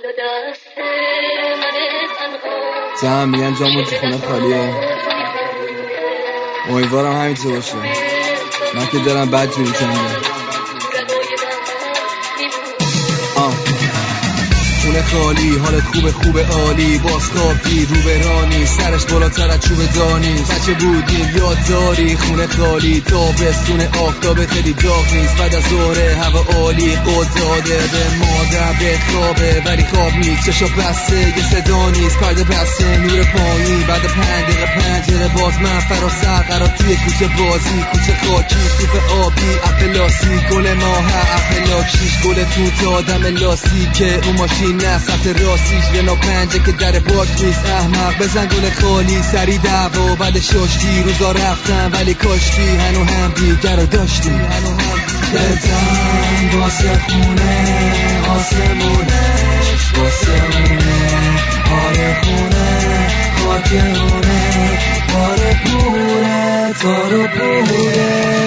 زن میگن جامون تو خونه خالیه، امیدوارم همینطور باشه. من که دارم بد جوری کنم. خونه خالی، حالت خوبه عالی، باز خوابی رو برانی، سرش بالاتر از چوب دانی. بچه بودیم یاد داری، خونه خالی تابستون، آفتاب خیلی داغ نیست، بعد از ظهر هوا عالی، قد داده به مادر به خوابه ولی خواب نیست، چشا بسته یه صدا نیست، پرده بسته نور پایین، بعد 5 دقیقه پنجره باز، من فراسر قرار توی کوچه بازی، کوچه خاکی توف آبی، اپلاسی گل ماه، اپلاکشیش گل توت آدم لاسی که اون ماشین نه سمت راستیش، رنا 5 که در باک نیست، احمق بزن گل خالی، سری دعوا بعد شاشتی، روزا رفتن ولی کاشتی هنو هم دیگر رو داشتی، دلتن واسه خونه آسمونش واسمونه، آره خونه خاکمونه، باره پوره تارو پوره.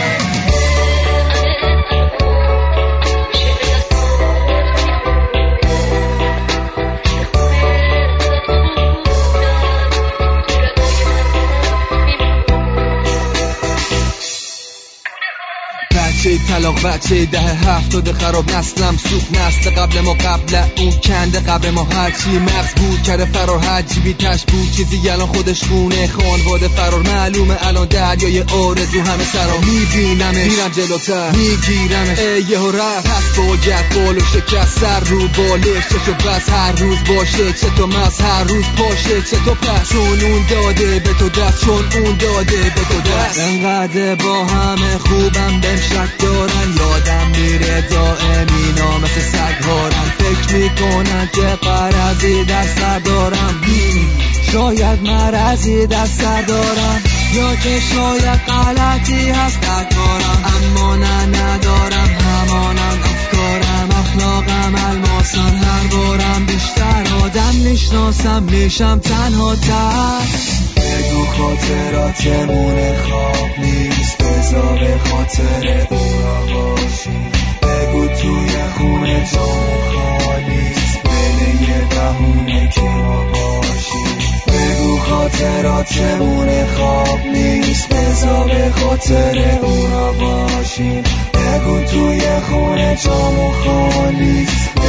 طلاق بچه 10-70 خراب نسلم سوخ نسل قبل ما، قبل اون کنده قبل ما، هرچی مغز بود کرده فرار، حجی بی تش بود چیزی الان خودش خونه، خانواده فرار معلومه الان دریای آرزو همه سرا، میبینمش میرم جلوتر میگیرمش یهو رفت، پس باید بالو شکست سر رو بالش، چشو بس هر روز باشه، چه تو مز هر روز باشه، چه تو پس چون اون داده به تو دست، چون اون داده به تو دست، انقدر با همه خوبم بهم شک دارن، یادم میره دائم اینا مثل سگ هارن، فکر میکنن که قرضی دست دارم، شاید مرضی دست دارم، یا که شاید غلطی هست در کارم، اما نه ندارم همانم، افکارم اخلاقم الماسن، هر بارم بیشتر آدم میشناسم میشم تنها تر، بگو خاطراتمون خواب نیست، بذار به خاطر اونا باشی، بگو توی خونه جامون خالیست، بله یه بهونه که ما باشی، بگو خاطراتمون خواب نیست، بذار به خاطر اونا باشی، بگو توی خونه جامون خالیست.